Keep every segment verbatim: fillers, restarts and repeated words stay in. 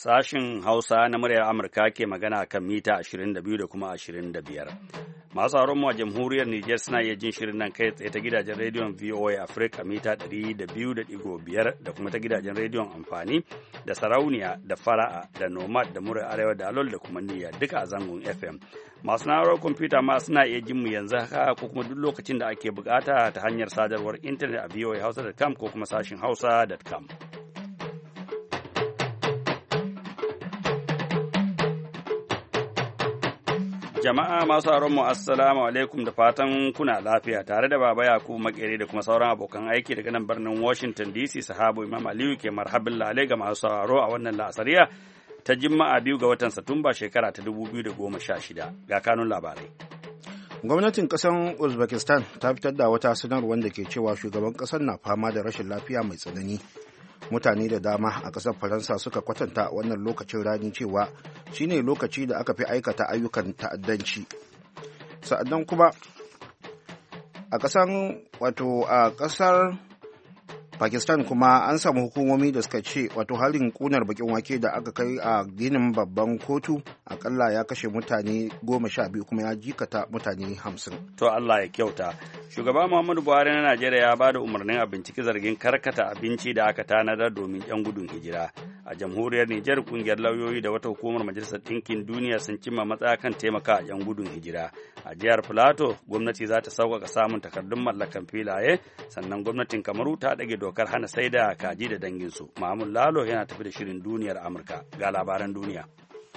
Sashin Hausa na muryar Amurka ke magana kan mita ashirin da biyu da kuma ashirin da biyar. Masu sauran mu a jamhuriyar Nijar suna iya jin shirin nan kai tsaye ta gidajen rediyon V O A Africa mita ɗari da biyu da ɗigo biyar da kuma ta gidajen rediyon amfani da sarauniya da fara'a da nomad da muryar arewa da alol da kuma niyya duka a zangon F M. Masu na'urar kwamfuta ma suna iya jin mu yanzu haka ko kuma duk lokacin da ake bukata ta hanyar sadarwar intanet a v o a hausa dot com ko kuma sashin hausa dot com. Jama'a masu mu assalamu alaikum da fatan kuna lafiya tare da Baba Yakubu Makere da kuma sauran abokan aiki daga nan birnin Washington D C. Sahabu Imam Aliyu ke marhabin lale ga masu sauraro a wannan la'asariya ta Juma'a biyu ga watan Satumba shekara ta dubu biyu da goma sha shida. Ga kanun labarai. Gwamnatin ƙasar Uzbekistan ta fitar da wata sanarwar da ke cewa shugaban ƙasar na fama da rashin lafiya mai tsanani. Mutane da dama a ƙasar Faransa suka kwatanta wannan lokacin rani cewa shine lokaci da aka fi aikata ayyukan ta'addanci. Sa'annan kuma a ƙasar wato a ƙasar Pakistan kuma an samu hukumomi da suka ce wato harin kunar bakin wake da aka kai a ginin babban kotu akalla ya kashe mutane goma sha biyu kuma ya jikata mutane hamsin. To Allah ya kyauta. Shugaba Muhammadu Buhari na Najeriya ya ba da umarnin a binciki zargin karkata abinci da aka tanadar domin 'yan gudun hijira. A jamhuriyar Nijar kungiyar lauyoyi da wata hukumar Majalisar Ɗinkin Duniya sun cimma matsaya kan taimaka 'yan gudun hijira. A jihar Filato gwamnati za ta sauƙaƙa samun takardun mallakan filaye sannan gwamnatin Kamaru ta ɗage dokar hana sai da kaji da danginsu. Mahmud Lalo yana tafi da shirin duniyar Amurka. Ga labaran duniya.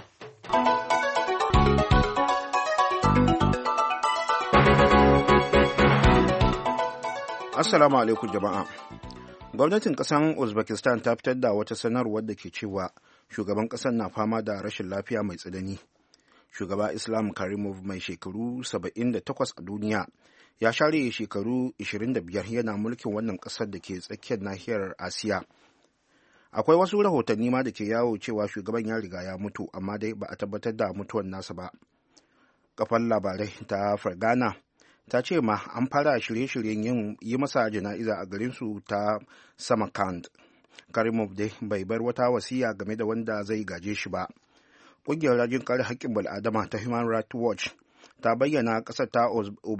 Assalamu alaikum jama'a. Gwamnatin ƙasar Uzbekistan ta fitar da wata sanarwar da ke cewa shugaban ƙasar na fama da rashin lafiya mai tsanani. Shugaba Islam Karimov mai shekaru saba'in da takwas a duniya ya share shekaru ashirin da biyar yana mulkin wannan ƙasar da ke tsakiyar nahiyar Asiya. Akwai wasu rahotanni ma da ke yawo cewa shugaban ya riga ya mutu amma dai ba a tabbatar da mutuwar nasa ba. Kafar labarai ta Fergana ta ce ma an fara shirye-shiryen yin yi masa jana'iza a garinsu ta Samarkand. Karimov dai bai bar wata wasiya game da wanda zai gaje shi ba. Ƙungiyar rajin kare haƙƙin bal'adama ta Human Rights Watch ta bayyana ƙasar ta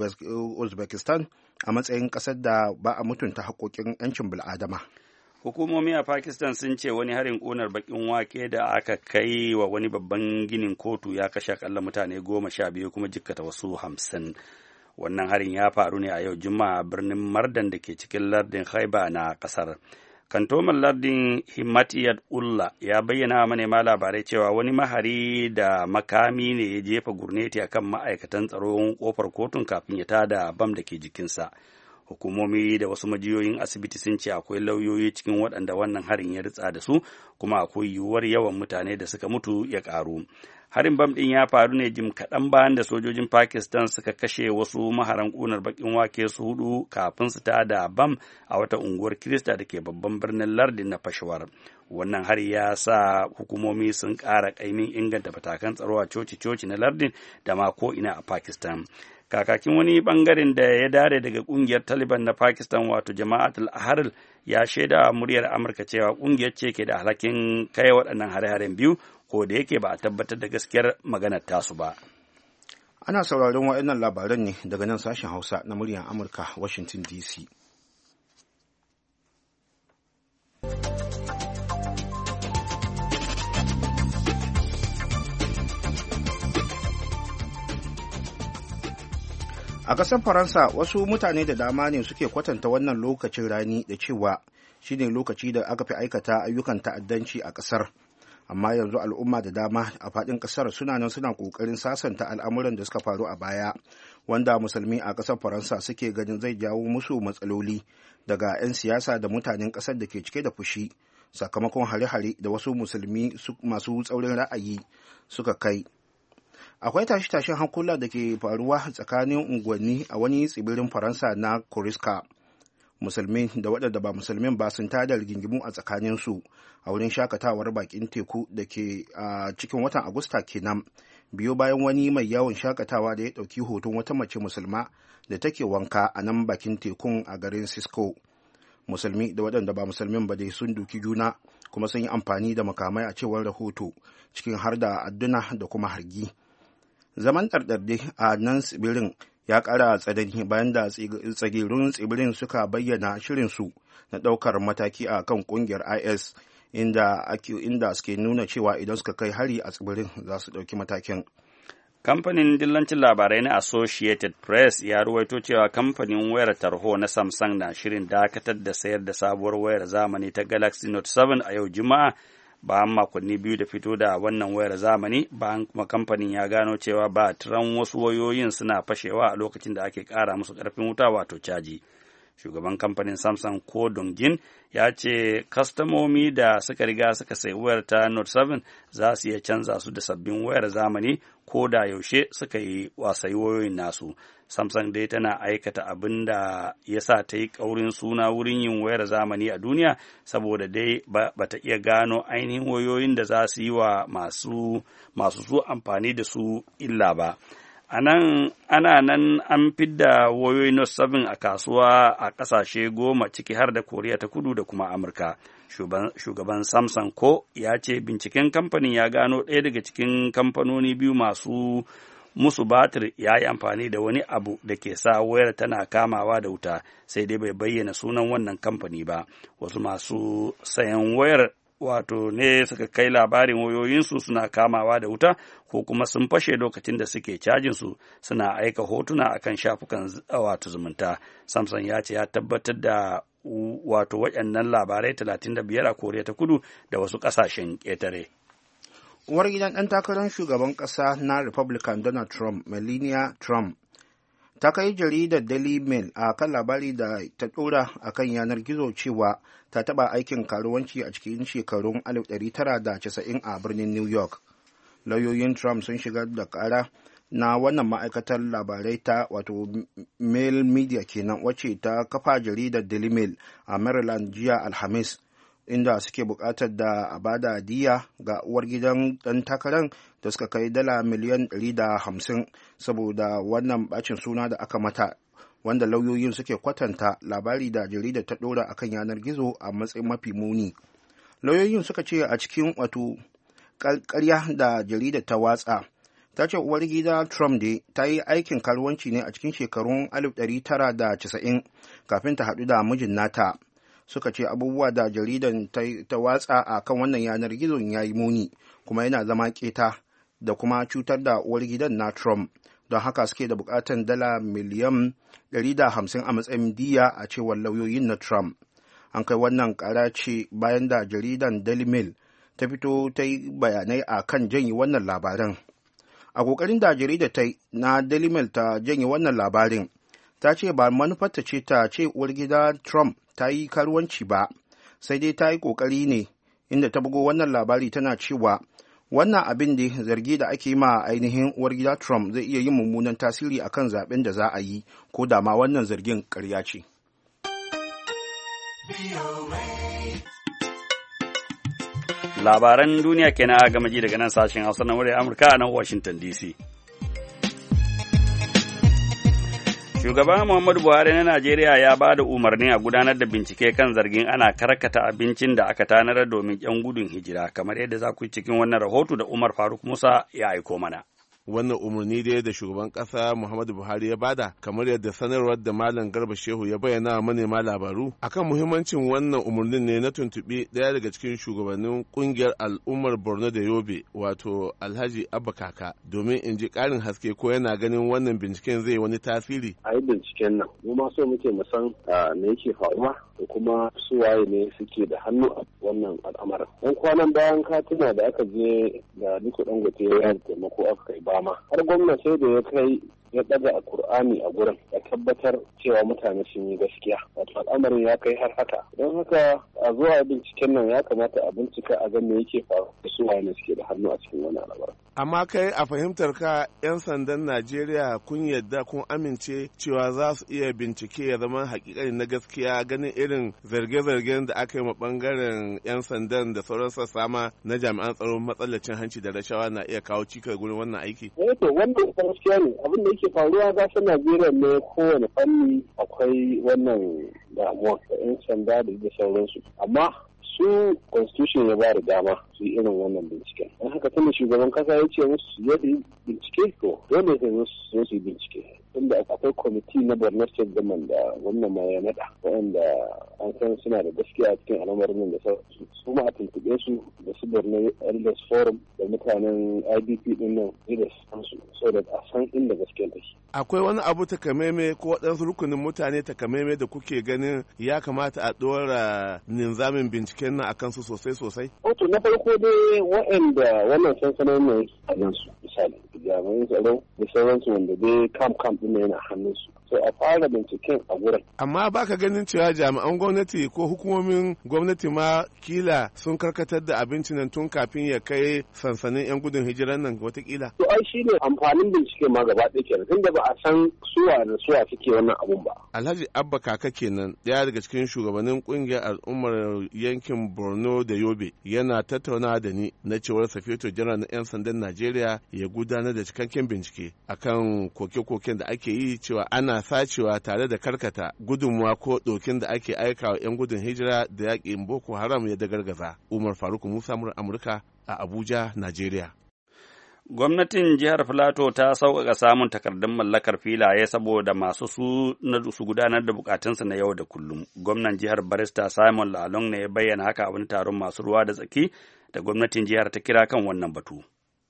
Uzbekistan a matsayin ƙasar da ba a mutunta haƙƙoƙin 'yancin bal'adama. Hukumomi a Pakistan sun ce wani harin ƙunar baƙin wake da aka kai wa wani babban ginin kotu ya kashe akalla mutane goma sha biyu kuma jikkata wasu hamsin. Wannan harin ya faru ne a yau Juma'a a birnin Mardan da ke cikin lardin Haiba na ƙasar. Kantoman lardin Himmatiyat Ullah ya bayyana wa manema labarai cewa wani mahari da makami ne ya jefa gurneti akan ma'aikatan tsaron kofar kotun kafin ya tada bam da ke jikinsa. Hukumomi da wasu majiyoyin asibiti sun ce akwai lauyoyi cikin waɗanda wannan harin ya ritsa da su kuma akwai yiwuwar yawan mutane da suka mutu ya ƙaru. Harin bam ɗin ya faru ne jim kaɗan bayan da sojojin Pakistan suka kashe wasu maharan ƙunar baƙin wake su hudu kafin su tada bam a wata unguwar Kirista da ke babban birnin lardin na Peshawar. Wannan hari ya sa hukumomi sun ƙara ƙaimin inganta matakan tsaro a coci-coci na lardin da ma ko'ina a Pakistan. Kakakin wani bangaren da ya dare daga ƙungiyar Taliban na Pakistan wato Jama'atul Ahrar ya shaida muryar Amurka cewa ƙungiyar ce ke da alhakin kai waɗannan hare-haren biyu ko da yake ba a tabbatar da gaskiyar maganar tasu ba. Ana sauraron waɗannan labaran ne daga nan sashen Hausa na muryar Amurka, Washington D C. A ƙasar Faransa wasu mutane da dama ne suke kwatanta wannan lokacin rani da cewa shine lokaci da aka fi aikata ayyukan ta'addanci a ƙasar. Amma yanzu al'umma da dama a faɗin ƙasar suna nan suna ƙoƙarin sasanta al'amuran da suka faru a baya, wanda musulmi a ƙasar Faransa suke ganin zai jawo musu matsaloli daga 'yan siyasa da mutanen ƙasar da ke cike da fushi sakamakon hare-hare da wasu musulmi masu tsaurin ra'ayi suka kai. Akwai tashe-tashen hankula da ke faruwa tsakanin unguwanni a wani tsibirin Faransa na Kuriska. Musulmi da waɗanda ba musulmin ba sun tada rigingimu a tsakaninsu a wurin shakatawar bakin teku da ke a cikin watan Agusta kenan, biyo bayan wani mai yawon shakatawa da ya ɗauki hoton wata mace musulma da take wanka a nan bakin tekun a garin Cisco. musulmi da waɗanda ba musulmin ba dai sun duki juna kuma sun yi amfani da makamai a cewar rahoto, cikin har da adduna da kuma hargi. Zaman ɗarɗarde a nan tsibirin ya ƙara tsanani bayan da tsagerun tsibirin suka bayyana shirinsu na ɗaukar mataki a kan ƙungiyar I S, inda inda suke nuna cewa idan suka kai hari a tsibirin za su ɗauki matakin. Kamfanin dillancin labarai na Associated Press ya ruwaito cewa kamfanin wayar tarho na Samsung na shirin dakatar da sayar da sabuwar wayar zamani ta Galaxy Note seven a yau Juma'a, bayan makonni biyu da fito da wannan wayar zamani, bayan kuma kamfanin ya gano cewa batiran wasu wayoyin suna fashewa a lokacin da ake ƙara musu ƙarfin wuta, wato caji. Shugaban kamfanin Samsung Ko Dong-jin ya ce kastamomi da suka riga suka sayi wayar ta Note seven za su iya canza su da sabbin wayar zamani ko da yaushe suka yi wasayi wayoyin nasu. Samsung dai tana aikata abin da ya sa ta yi ƙaurin suna wurin yin wayar zamani a duniya, saboda dai ba ta iya gano ainihin wayoyin da za su yi wa masu masu su amfani da su illa ba. A nan ana nan an fidda wayoyi Note seven a kasuwa a ƙasashe goma, ciki har da Koriya ta Kudu da kuma Amurka. Shugaban Samsung Ko ya ce binciken kamfanin ya gano ɗaya daga cikin kamfanoni biyu masu musu batir ya yi amfani da wani abu da ke sa wayar tana kamawa da wuta, sai dai bai bayyana sunan wannan kamfani ba. Wasu masu sayan wayar wato ne suka kai labarin wayoyinsu suna kamawa da wuta ko kuma sun fashe lokacin da suke cajin su, suna aika hotuna akan shafukan wato zumunta. Samsung ya ce ya tabbatar da wato waɗannan labarai talatin da biyar a Koriya ta Kudu da wasu ƙasashen ƙetare. Uwar gidan ɗan takarar shugaban ƙasa na Republican Donald Trump, Melania Trump, ta kai jaridar Daily Mail a kan labari da ta ɗora a kan yanar gizo cewa ta taɓa aikin karuwanci a cikin shekarun alif ɗari tara da casa'in a birnin New York. Lauyoyin Trump sun shigar da ƙara na wannan ma'aikatar labarai ta wato Mail Media kenan, wacce ta kafa jaridar Daily Mail a Maryland jiya Alhamis, inda suke buƙatar da a bada diya ga uwar gidan ɗan takarar da suka kai dala miliyan ɗari da hamsin saboda wannan bacin suna da aka mata, wanda lauyoyin suke kwatanta labari da jaridar ta ɗora akan yanar gizo a matsayin mafi muni. Lauyoyin suka ce a cikin wato ƙarya da jaridar ta watsa, ta ce uwar gida Trump dai ta yi aikin karuwanci ne a cikin shekarun alif ɗari tara da casa'in kafin ta haɗu da mijin nata. Suka ce abubuwa da jaridan ta watsa a kan wannan yanar gizon ya yi muni kuma yana zama keta da kuma cutar da uwar gidan na Trump, don haka suke da bukatan dala miliyan ɗari da hamsin a matsayin diya a cewar lauyoyin na Trump. An kai wannan kara ce bayan da jaridan Daily Mail ta fito ta yi bayanai a kan janye wannan labaran. A kokarin da jaridar ta na Daily Mail ta janye wannan labarin, ta ce ba manufarta ce ta ce uwar gida Trump ta yi karuwanci ba, sai dai ta yi ƙoƙari ne, inda ta bugo wannan labari tana cewa wannan abin da zargi da ake ma ainihin uwar gida Trump zai iya yin mummunan tasiri akan zaben da za a yi, ko da ma wannan zargin ƙarya ce. Labaran duniya kenan a gama ji daga nan sashen Hausa na muryar Amurka a nan Washington D C. Shugaba Muhammadu Buhari na Najeriya ya ba da umarni a gudanar da bincike kan zargin ana karkata abincin da aka tanadar domin 'yan gudun hijira, kamar yadda za ku yi cikin wannan rahoto da Umar Faruk Musa ya aiko mana. Wannan umarni dai da shugaban kasa Muhammadu Buhari ya bada, kamar yadda sanarwar da Malam Garba Shehu ya bayyana wa manema labaru, akan muhimmancin wannan umarnin ne na tuntuɓi ɗaya daga cikin shugabannin ƙungiyar al'ummar Borno da Yobe, wato Alhaji Abba Kaka, domin in ji ƙarin haske ko yana ganin wannan binciken zai wani tasiri. A yi binciken nan, mu ma so muke mu san me yake faruwa da kuma su waye ne suke da hannu a wannan al'amarin. Dan kwanan bayan katina da aka je da Aliko Dangote ya taimako aka kai ba har gwamna sai da ya kai ya daga a Kur'ani a gurin ya tabbatar cewa mutane sun yi gaskiya, wato al'amarin ya kai har haka. Don haka a zuwa binciken nan ya kamata a bincika a ga me yake faru da su waye suke da hannu a cikin wannan al'amarin. Amma kai a fahimtar ka 'yan sandan Najeriya kun yadda kun amince cewa za su iya bincike ya zama hakikani na gaskiya, ganin irin zarge-zargen da aka yi ma bangaren 'yan sandan da sauran sassa ma na jami'an tsaron matsalacin hanci da rashawa na iya kawo cikar gurin wannan aiki? Eh to wannan gaskiya ne, abin da yake faruwa gasar Najeriya ne kowane fanni akwai wannan damuwa da 'yan sanda da da sauransu. Amma su constitution ya ba da dama su yi irin wannan binciken. Don haka tunda shugaban kasa ya ce musu su yi bincike to dole ne su su yi bincike. Tunda akwai kwamiti na Borno State Government da wannan ma ya naɗa waɗanda an san suna da gaskiya a cikin al'amarin da sauransu. Su ma a tuntuɓe su da su Borno Elders Forum da mutanen I D P ɗin nan da su so da a san inda gaskiya take. Akwai wani abu takamaime ko waɗansu rukunin mutane takamaime da kuke ganin ya kamata a ɗora ninzamin binciken nan akan su sosai sosai? Wato na farko dai waɗanda wannan sansanonin ne a nan su misali jami'an tsaro da sauransu wanda dai kam kam ɗin yana hannunsu. So a fara binciken a gurin. Amma baka ganin cewa jami'an gwamnati ko hukumomin gwamnati ma kila sun karkatar da abinci nan tun kafin ya kai sansanin 'yan gudun hijiran nan watakila? To ai shi ne amfanin bincike ma gaba ɗaya kenan tunda ba a san suwa da suwa suke wannan abun ba. Alhaji Abba Kaka kenan ɗaya daga cikin shugabannin ƙungiyar al'ummar yankin Borno da Yobe yana tattaunawa da ni na cewar Safeto Janar na 'yan sandan Najeriya ya gudanar da cikakken bincike akan koke-koken da ake yi cewa ana sacewa tare da karkata gudunmuwa ko ɗokin da ake aika wa 'yan gudun hijira da yaƙin Boko Haram ya dagargaza. Umar Faruk Musa Amurka a Abuja, Najeriya. Gwamnatin jihar Filato ta sauƙaƙa samun takardun mallakar filaye saboda masu su su gudanar da bukatunsu na yau da kullum. Gwamnan jihar Barista Simon Lalong ne ya bayyana haka a wani taron masu ruwa da tsaki da gwamnatin jihar ta kira kan wannan batu.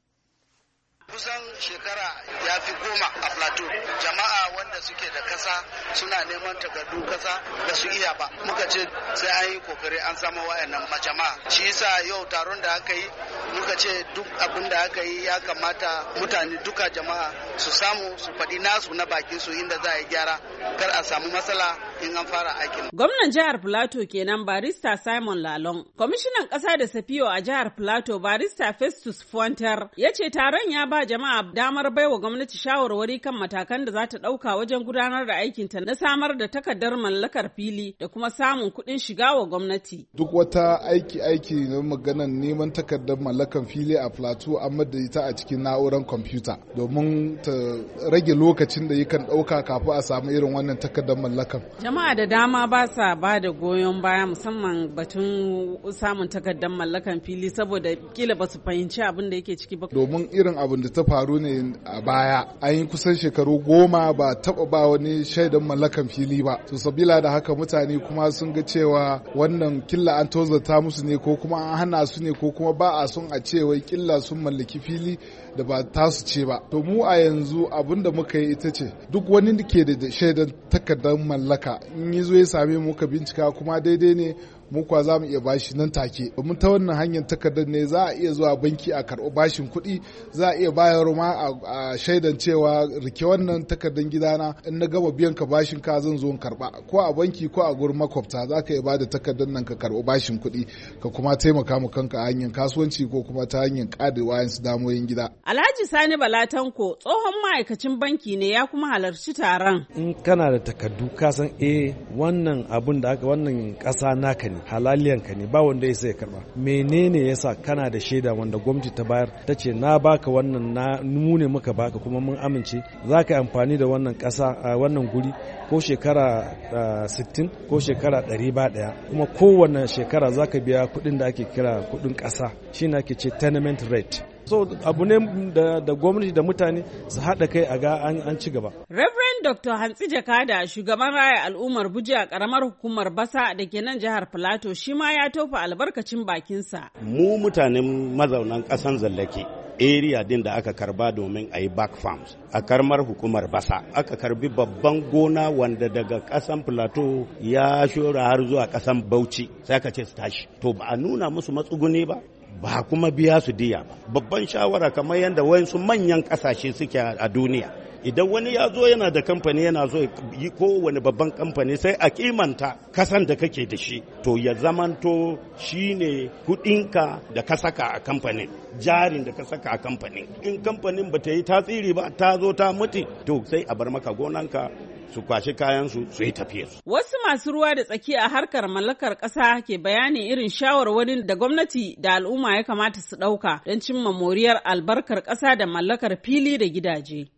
Kusan shekara ya fi goma a Filato, jama'a wanda suke da kasa suna neman takardu kasa da su iya ba. Muka ce sai an yi kokari an samu wayannan jama'a. Shi yasa yau taron da aka yi muka ce duk abin da aka yi ya kamata mutane duka jama'a su samu su faɗi nasu na bakin su inda za a yi gyara kar a samu matsala in an fara aikin. Gwamnan jihar Filato kenan Barista Simon Lalong. Kwamishinan ƙasa da Safiyo a jihar Filato Barista Festus Fuantar ya ce taron ya ba jama'a damar baiwa gwamnati shawarwari kan matakan da za ta ɗauka wajen gudanar da aikinta na samar da takardar mallakar fili da kuma samun kuɗin shiga wa gwamnati. Duk wata aiki aiki na maganar neman takardar mallakan fili a Filato an da ita a cikin na'urar kwamfuta domin ta rage lokacin da yakan ɗauka kafin a samu irin wannan takardar mallakan. Jama'a da dama ba sa ba da goyon baya musamman batun samun takardar mallakan fili saboda kila ba su fahimci abin da yake ciki ba. Domin irin abin da ta faru ne a baya an yi kusan shekaru goma ba taba ba wani shaidan mallakan fili ba. To sabila da haka mutane kuma sun ga cewa wannan killa an tozarta musu ne ko kuma an hana su ne ko kuma ba a son a ce wai killa sun mallaki fili da ba tasu ce ba. To mu a yanzu abin da muka yi ita ce duk wani da ke da shaidan takardar mallaka in yi zo ya same mu ka bincika kuma daidai ne mu kwa za mu iya bashi nan take domin ta wannan hanyar takardar ne za a iya zuwa banki a karɓi bashin kuɗi za a iya bayar ma a shaidan cewa rike wannan takardar gidana in na gama biyan ka bashin ka zan zo in karɓa ko a banki ko a gurin makwabta za ka iya bada takardar nan ka karɓi bashin kuɗi ka kuma taimaka mu kanka a hanyar kasuwanci ko kuma ta hanyar ƙada wayansu damoyin gida. Alhaji Sani Balatanko tsohon ma'aikacin banki ne ya kuma halarci taron. In kana da takardu ka san eh wannan abun da aka wannan ƙasa naka ne halaliyanka ne ba wanda ya sai karba menene yasa kana da shaida wanda gwamnati ta bayar ta ce na baka wannan na mu ne muka baka kuma mun amince za ka yi amfani da wannan ƙasa a wannan guri ko shekara sittin ko shekara ɗari ba ɗaya kuma kowane shekara za ka biya kuɗin da ake kira kuɗin ƙasa shi ne ake ce tenement rate. So abu ne da, da gwamnati da mutane su haɗa kai a ga an ci gaba. Reverend Doctor Hantsi Jakada, shugaban raya al'ummar Buji a ƙaramar hukumar Basa da ke nan jihar Filato, shi ma ya tofa albarkacin bakinsa. Mu mutanen mazaunan ƙasan Zallake, area din da aka karba domin a yi back farms a karamar hukumar Basa, aka karbi babban gona wanda daga ƙasan Filato ya shora har zuwa ƙasan Bauchi, sai aka ce su tashi. To ba a nuna musu matsuguni ba. Ba kuma biya su diya ba. Babban shawara kamar yadda wayansu manyan kasashe suke a duniya. Idan wani ya zo yana da kamfani yana zo yi kowane babban kamfani sai a kimanta kasan da kake da shi. To ya zamanto shi ne kudinka da ka saka a kamfanin, jarin da ka saka a kamfanin. In kamfanin ba ta yi tasiri ba ta zo ta mutu to sai a bar maka gonanka su kwashi kayansu su yi tafiye su. Wasu masu ruwa da tsaki a harkar mallakar ƙasa ke bayanin irin shawarwarin da gwamnati da al'umma ya kamata su ɗauka don cimma moriyar albarkar ƙasa da mallakar fili da gidaje.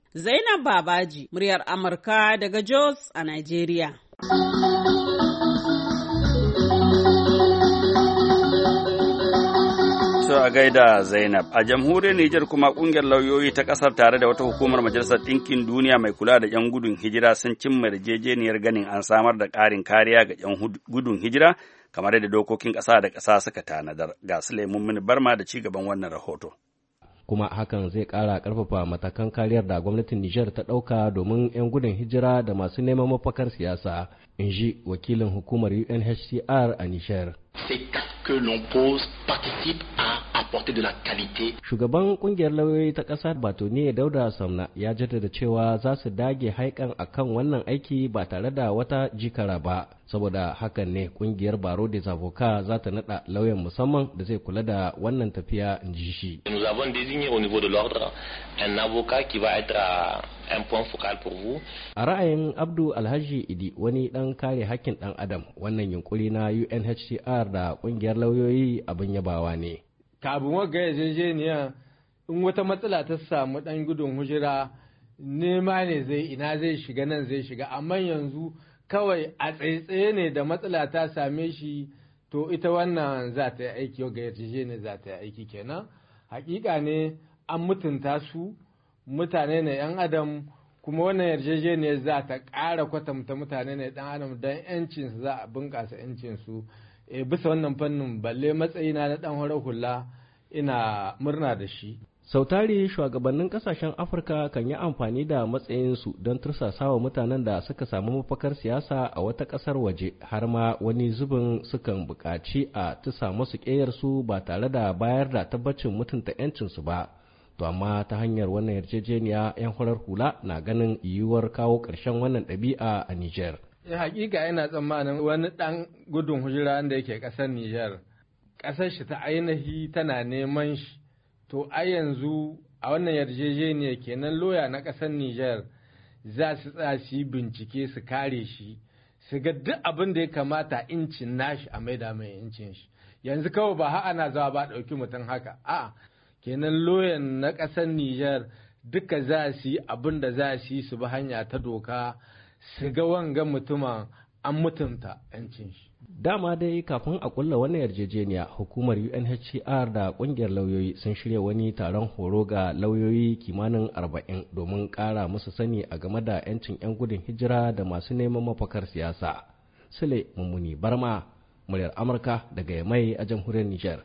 Zainab Babaji, muryar Amurka daga Jos a Najeriya. So a gaida Zainab. A jamhuriyar Nijar kuma kungiyar lauyoyi ta kasar tare da wata hukumar Majalisar Ɗinkin Duniya mai kula da 'yan gudun hijira sun cimma yarjejeniyar ganin an samar da ƙarin kariya ga 'yan gudun hijira kamar yadda dokokin ƙasa da ƙasa suka tanadar. Ga Sulaimun Mini Barma da ci gaban wannan rahoto. Kuma hakan zai ƙara ƙarfafa matakan kariyar da gwamnatin Nijar ta ɗauka domin 'yan gudun hijira da masu neman mafakar siyasa, in ji wakilin hukumar U N H C R a Nijar. que l'on pose participe à apporter de la qualité. Shugaban kungiyar lauyoyi ta ƙasar Batoniye Dauda Samna ya jaddada cewa za su dage haikan akan wannan aiki ba tare da wata jikara ba. Saboda hakan ne kungiyar Baro des Avocats za ta nada lauyan musamman da zai kula da wannan tafiya, in ji shi. Nous avons désigné au niveau de l'ordre un avocat qui va être un point focal pour vous. A ra'ayin Abdu Alhaji Idi, wani dan kare hakkin dan adam, wannan yunkuri na U N H C R da kungiyar lauyoyi abin yabawa ne. Kabin wagga yarjejeniya in wata matsala ta samu dan gudun hujira nema ne zai ina zai shiga nan zai shiga, amma yanzu kawai a tsaitsaye ne da matsala ta same shi to ita wannan za ta yi aiki, wagga yarjejeniya za ta yi aiki kenan. Hakika ne an mutunta su, mutane ne yan adam, kuma wannan yarjejeniyar za ta ƙara kwatanta mutane ne dan adam don yancinsu, za a bunƙasa yancinsu. E, bisa wannan fannin balle matsayina na dan horar hula ina murna da shi. Sautari shugabannin kasashen Afirka kan yi amfani da matsayinsu don tursasawa mutanen da suka samu mafakar siyasa a wata ƙasar waje, har ma wani zubin sukan buƙaci a tusa musu ƙeyarsu ba tare da bayar da tabbacin mutunta 'yancinsu ba. To amma ta hanyar wannan yarjejeniya 'yan horar hula na ganin yiwuwar kawo ƙarshen wannan ɗabi'a a Nijar. Ya hakika ina tsammanin wani ɗan gudun hujira da yake ƙasar Nijar, ƙasar shi ta ainihi tana neman shi, to a yanzu a wannan yarjejeniya kenan loya na ƙasar Nijar za su tsaya su yi bincike su kare shi, su ga duk abin da ya kamata incin nashi a maida mai incin shi. Yanzu kawai ba ha ana zawa ba ɗauki mutum haka, a kenan loyan na ƙasar Nijar duka za su yi abin da za su yi su bi hanya ta doka, su ga wanga mutumin an mutunta 'yancin shi. Dama dai kafin a kulla wannan yarjejeniya, hukumar U N H C R da kungiyar lauyoyi sun shirya wani taron horo ga lauyoyi kimanin arba'in domin ƙara musu sani a game da 'yancin 'yan gudun hijira da masu neman mafakar siyasa. Sule Mummuni Barma, muryar Amurka daga Yamai a jamhuriyar Nijar.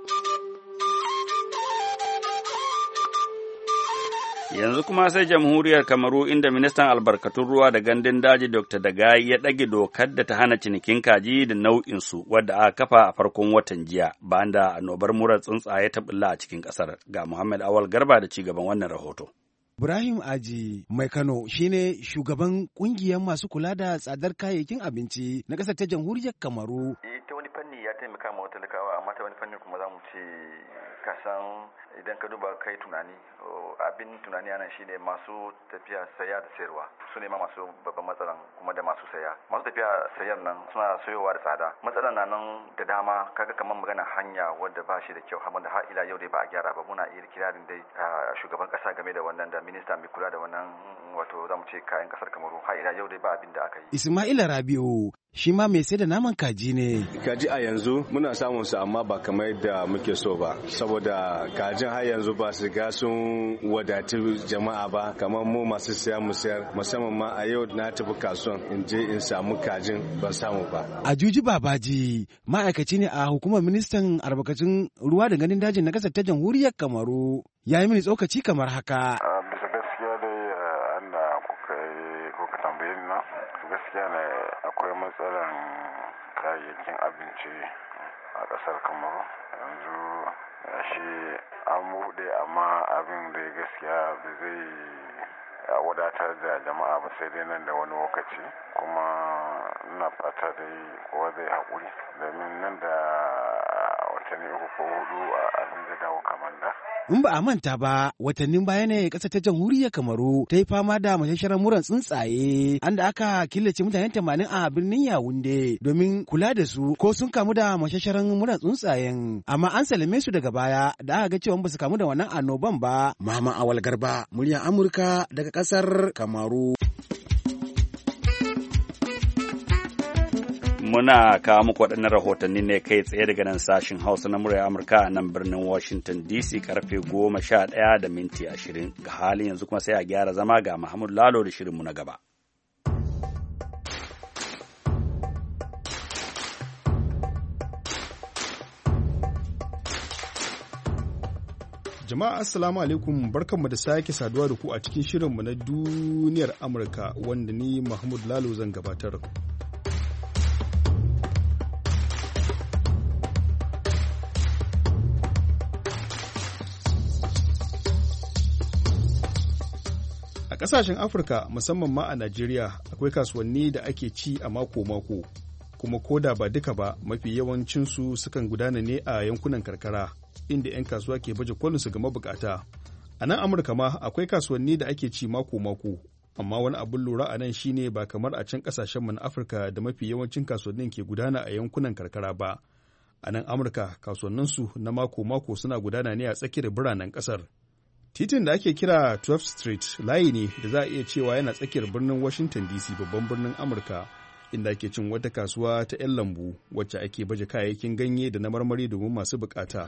Yanzu kuma sai jamhuriyar Kamaru, inda ministan albarkatun ruwa da gandun daji Doctor Dagayi ya ɗage dokar da ta hana cinikin kaji da nau'insu wadda aka kafa a farkon watan jiya bayan da annobar murar tsuntsaye ta bulla a cikin ƙasar. Ga Muhammad Awal Garba da ci gaban wannan rahoto. Ibrahim Aji Mai Kano shine shugaban kungiyar masu kula da tsadar kayayyakin abinci na ƙasar ta jamhuriyar Kamaru. Ta wani fanni ya taimaka ma talakawa, amma ta wani fanni kuma za mu ce kasan idan ka duba kai tunani, abin tunani anan shine masu tafiya saya da sayarwa su ne ma masu babban matsalan, kuma da masu saya. Masu tafiya sayar nan suna sayowa da tsada. Matsalan na nan da dama, kaga kamar magana hanya wadda ba shi da kyau, har da har ila yau dai ba a gyara ba. Muna iya kirarin dai shugaban kasa game da wannan, da minista mai kula da wannan, wato zamu ce kayan kasar Kamaru, har ila yau dai ba abin da aka yi. Ismaila Rabiu shi ma mai sai da naman kaji ne. Kaji a yanzu muna samun su, amma ba kamar yadda muke so ba, saboda kajin har yanzu ba su ga sun wadati jama'a ba, kamar mu masu siya mu sayar. Musamman ma a yau na tafi kasuwan in je in samu kajin, ban samu ba. Ajuji Babaji ma'aikaci ne a hukumar ministan albarkatun ruwa da ganin dajin na kasar ta jamhuriyar Kamaru, ya yi mini tsokaci kamar haka. Bisa gaskiya dai anda kuka kuka tambaye ni na gaskiya ne akwai matsalan kayayyakin abinci a ƙasar Kamaru. Yanzu shi an buɗe, amma abin da gaskiya ba zai wadatar da jama'a ba, sai dai nan da wani lokaci. Kuma ina fata dai kowa zai haƙuri, domin nan da watanni uku ko hudu abin da dawo kamar da. In ba a manta ba, watannin baya ne ƙasar ta jamhuriyar Kamaru ta yi fama da mashasharar muran tsuntsaye, an da aka killace mutane tamanin a birnin Yawunde domin kula da su ko sun kamu da mashasharar muran tsuntsayen. Amma an salame su daga baya da aka ga cewa ba su kamu da wannan annoban ba. Mama Awal Garba, muryar Amurka daga ƙasar Kamaru. Muna kawo muku waɗannan rahotanni ne kai tsaye daga nan sashin Hausa na murya Amurka a nan birnin Washington D C karfe goma sha ɗaya da minti ashirin. Ga halin yanzu kuma sai a gyara zama ga Mahmud Lalo da shirinmu na gaba. Jama'a assalamu alaikum, barkanmu da sake saduwa da ku a cikin shirinmu na duniyar Amurka wanda ni Mahmud Lalo zan gabatar. A ƙasashen Afirka musamman ma a Najeriya akwai kasuwanni da ake ci a mako-mako, kuma koda ba duka ba mafi yawancinsu sukan gudana ne a yankunan karkara inda 'yan kasuwa ke baje kolinsu ga mabukata. A nan Amurka ma akwai kasuwanni da ake ci mako-mako, amma wani abin lura a nan shine ba kamar a can ƙasashenmu na Afirka da mafi yawancin kasuwannin ke gudana a yankunan karkara ba. A nan Amurka kasuwanninsu na mako-mako suna gudana ne a tsakiyar biranen ƙasar. Titin da ake kira twelfth Street layi ne da za a iya cewa yana tsakiyar birnin Washington D C babban birnin Amurka, inda ake cin wata kasuwa ta 'yan lambu wacce ake baje kayayyakin ganye da na marmari domin masu bukata.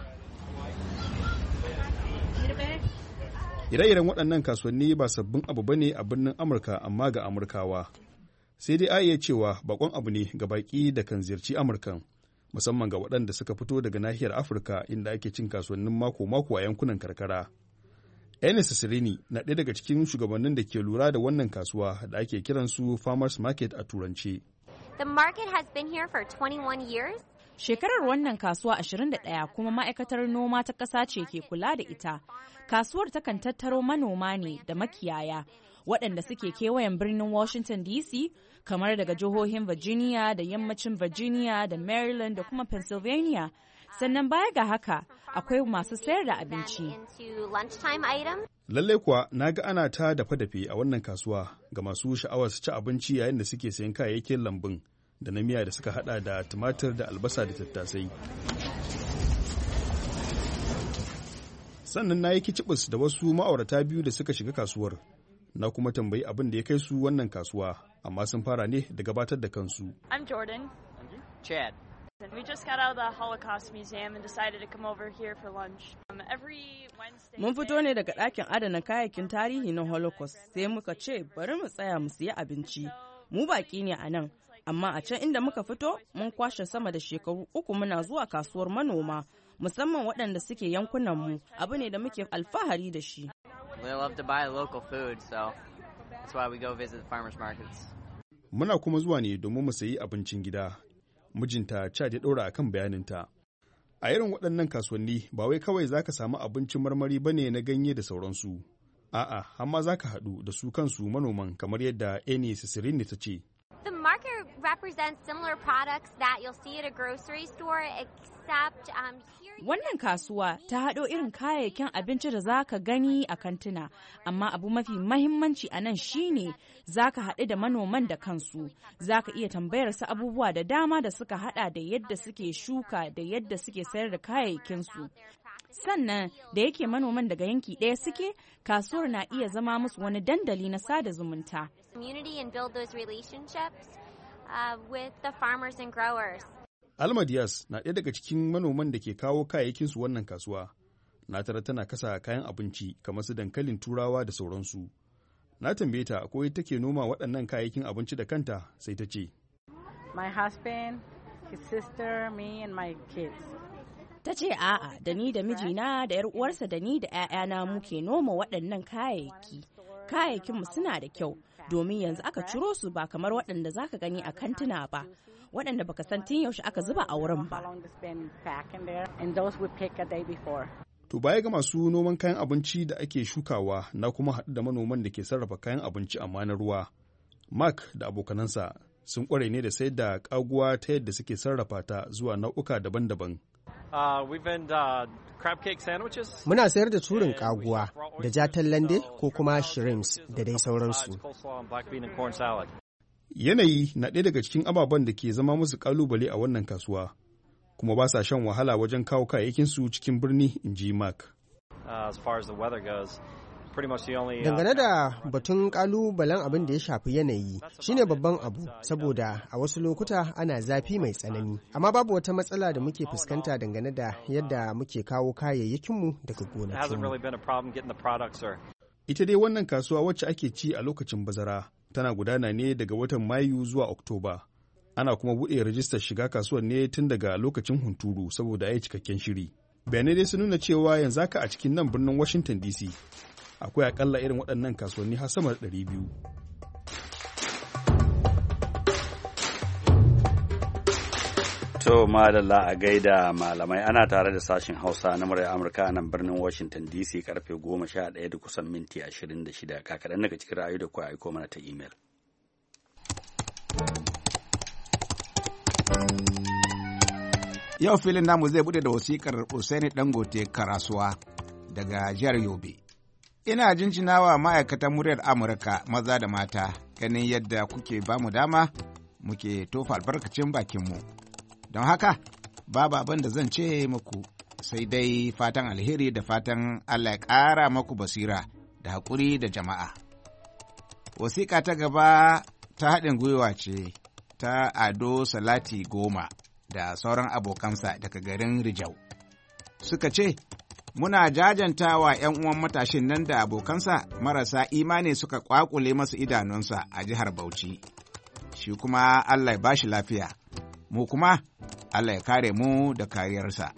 Ire-iren waɗannan kasuwanni ba sabbin abu bane a birnin Amurka amma ga Amurkawa. Sai dai a iya cewa bakon abu ne ga baƙi da kan ziyarci Amurkan, musamman ga waɗanda suka fito daga nahiyar Afirka inda ake cin kasuwannin mako-mako a yankunan karkara. Enes Sirini na ɗaya daga cikin shugabannin da ke lura da wannan kasuwa da ake kiransu Farmers Market a Turance. The market has been here for twenty-one years. Shekarar wannan kasuwa ashirin da ɗaya kuma ma'aikatar noma ta ƙasa ce ke kula da ita. Kasuwar takan tattaro manoma ne da makiyaya waɗanda suke kewayen birnin Washington D C kamar daga jihohin Virginia da yammacin Virginia da Maryland da kuma Pennsylvania. Sannan baya ga haka akwai masu sayar da abinci. Lallai kuwa na ga ana ta dafe-dafe a wannan kasuwa ga masu sha'awar su ci abinci yayin da suke sayan kayayyakin lambun da na miya da suka hada da tumatir da albasa da tattasai. Sannan na yi kicibis da wasu ma'aurata biyu da suka shiga kasuwar. Na kuma tambayi abin da ya kai su wannan kasuwa, amma sun fara ne da gabatar da kansu. I'm Jordan. Chad. We just got out of the Holocaust Museum and decided to come over here for lunch. Um, every Wednesday. Mun fito ne daga ɗakin adana kayayyakin tarihi na Holocaust, sai muka ce bari mu tsaya mu siya abinci. Mu baƙi ne a nan, amma a can inda muka fito mun kwashe sama da shekaru uku muna zuwa kasuwar manoma, musamman waɗanda suke yankunan mu, abu ne da muke alfahari da shi. We love to buy local food, so that's why we go visit the farmers markets. Muna kuma zuwa ne domin mu sayi abincin gida. Mijinta Chad ya ɗora akan bayaninta. A irin waɗannan kasuwanni ba wai kawai za ka samu abincin marmari ba ne na ganye da sauransu. A'a, amma za ka haɗu da su kansu manoman kamar yadda Eni Sisirini ta ce. The market represents similar products that you'll see at a grocery store except um, here. Wannan kasuwa ta haɗo irin kayayyakin abinci da za ka gani a kantuna, amma abu mafi mahimmanci a nan shine za ka haɗu da manoman da kansu. Za ka iya tambayar su abubuwa da dama da suka haɗa da yadda suke shuka da yadda suke sayar da kayayyakinsu. Sannan da yake manoman daga yanki ɗaya suke, kasuwar na iya zama musu wani dandali na sada zumunta. Community and build those relationships uh, with the farmers and growers. Alma Diaz na ɗaya daga cikin manoman da ke kawo kayayyakinsu wannan kasuwa. Na tara tana kasa kayan abinci kamar su dankalin turawa da sauransu. Na tambaye ta ko take noma waɗannan kayayyakin abinci da kanta sai ta ce. My husband, his sister, me and my kids. Ta ce a'a da ni da mijina da 'yar uwarsa da ni da 'ya'yana muke noma waɗannan kayayyaki. Kayayyakinmu suna da kyau domin yanzu aka ciro su ba kamar waɗanda za ka gani a kantuna ba, waɗanda baka san tun yaushe aka zuba a wurin ba. To baya ga masu noman kayan abinci da ake shukawa na kuma haɗu da manoman da ke sarrafa kayan abinci amma na ruwa. Mark da abokanansa sun ƙware ne da sayar da ƙaguwa ta yadda suke sarrafa ta zuwa nau'uka daban-daban. Uh, we've been uh, crab cake sandwiches. Muna sayar da turin kaguwa da jatan lande ko kuma shrimps da dai sauransu. Yanayi na ɗaya daga cikin ababen da ke zama musu kalubale a wannan kasuwa, kuma ba sa shan wahala wajen kawo kayayyakinsu cikin birni, in ji Mark. Uh, as far as the weather goes. Dangane da batun kalubalen abin da ya shafi yanayi shine babban abu, saboda a wasu lokuta ana zafi mai tsanani, amma babu wata matsala da muke fuskanta dangane da yadda muke kawo kayayyakinmu daga gonakinmu. Ita dai wannan kasuwa wacce ake ci a lokacin bazara tana gudana ne daga watan Mayu zuwa Oktoba. Ana kuma buɗe rajistar shiga kasuwar ne tun daga lokacin hunturu saboda a yi cikakken shiri. Bayanai dai sun nuna cewa yanzu haka a cikin nan birnin Washington D C akwai akalla irin waɗannan kasuwanni har sama da ɗari biyu. To madalla a gaida malamai, ana tare da sashen Hausa na muryar Amurka a nan birnin Washington D C karfe goma sha ɗaya da kusan minti ashirin da shida. Kakaɗan daga cikin ra'ayi da kuwa aiko mana ta imel. Yau filin namu zai bude da wasikar Usaini Dangote Karasuwa daga jihar Yobe. Ina jinjinawa ma'aikatan muryar Amurka maza da mata ganin yadda kuke ba mu dama muke tofa albarkacin bakinmu. Don haka, babu abin da zan ce muku sai dai fatan alheri da fatan Allah ya ƙara maku basira da haƙuri da jama'a. Wasiƙa ta gaba ta haɗin gwiwa ce ta Ado Salati Goma da sauran abokansa daga garin Rijau. Suka ce, muna jajantawa ‘yan uwan matashin nan da abokansa marasa imani suka ƙwaƙule masa idanunsa a jihar Bauchi. Shi kuma Allah ya ba shi lafiya, mu kuma Allah ya kare mu da kariyarsa.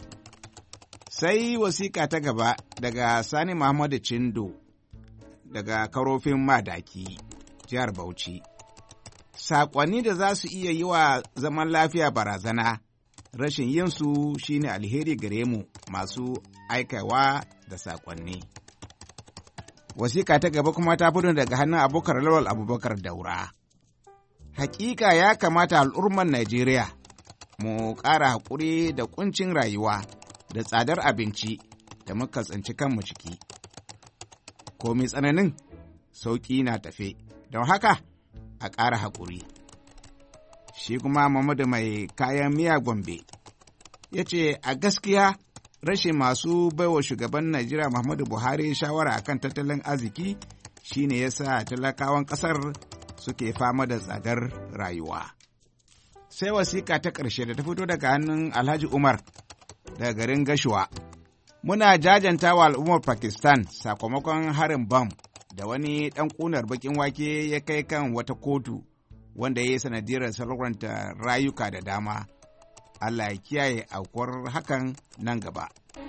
Sai wasiƙa ta gaba daga Sani Muhammadu Cindo daga Karofin Madaki, jihar Bauchi. Saƙonni da za su iya yi wa zaman lafiya barazana, rashin yinsu shi ne alheri gare mu masu aikawa da saƙonni. Wasiƙa ta gaba kuma ta fito daga hannun Abubakar Lawal Abubakar Daura. Hakika ya kamata al'ummar Najeriya mu ƙara haƙuri da ƙuncin rayuwa da tsadar abinci da muka tsinci kanmu ciki. Komi tsananin sauƙi na tafe, don haka a ƙara haƙuri. Shi kuma Mamadu mai kayan miya Gombe ya ce a gaskiya rashin masu baiwa shugaban Najeriya Muhammadu Buhari shawara akan tattalin arziki shine yasa talakawan ƙasar suke fama da tsadar rayuwa. Sai wasiƙa ta ƙarshe da ta fito daga hannun Alhaji Umar daga garin Gashuwa. Muna jajanta wa al'ummar Pakistan sakamakon harin bam da wani ɗan ƙunar baƙin wake ya kai kan wata kotu wanda ya yi sanadiyar salwanta rayuka da dama. Allah ya kiyaye aukuwar hakan nan gaba.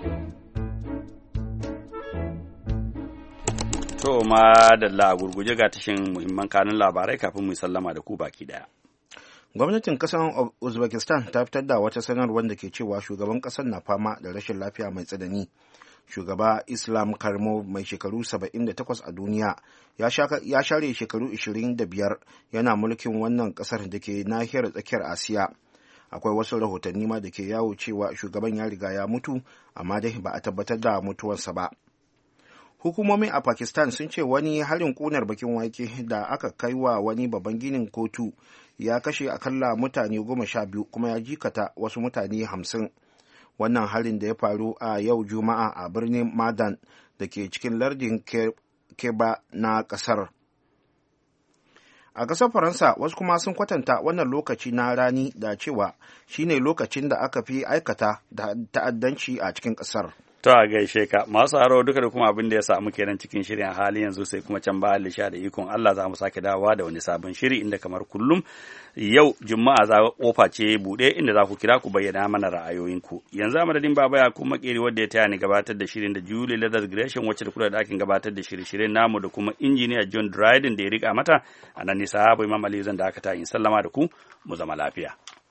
To ma da la gurguje ga tashin muhimman kanun labarai kafin mu sallama da ku baki daya. Gwamnatin kasar Uzbekistan ta fitar da wata sanarwar da ke cewa shugaban kasar na fama da rashin lafiya mai tsanani. Shugaba Islam Karimov mai shekaru saba'in da takwas a duniya ya share shekaru ashirin da biyar yana mulkin wannan kasar da ke nahiyar tsakiyar Asiya. Akwai wasu rahotanni ma da ke yawo cewa shugaban ya riga ya mutu, amma dai ba a tabbatar da mutuwarsa ba. Hukumomi a Pakistan sun ce wani harin kunar bakin wake da aka kai wa wani babban ginin kotu ya kashe akalla mutane goma sha biyu kuma ya jikata wasu mutane hamsin. Wannan harin da ya faru a yau Juma'a a birnin Madan da ke cikin lardin Keba na ƙasar. A ƙasar Faransa wasu kuma sun kwatanta wannan lokaci na rani da cewa shine lokacin da aka fi aikata da ta'addanci a cikin ƙasar. To a gaishe ka masu haro duka da kuma abin da ya samu kenan cikin shirin hali yanzu sai kuma can ba lisha da ikon Allah za mu sake dawowa da wani sabon shiri inda kamar kullum yau Juma'a za kofa ce bude inda za ku kira ku bayyana mana ra'ayoyinku. Yanzu a madadin baba ya kuma makeri wanda ya taya ni gabatar da shirin da Julie Leathers Gresham wacce da kula da ɗakin gabatar da shirye-shiryen namu da kuma injiniya John Dryden da ya rika mata a nan nisa Imam Ali zan da aka ta in sallama da ku mu zama lafiya.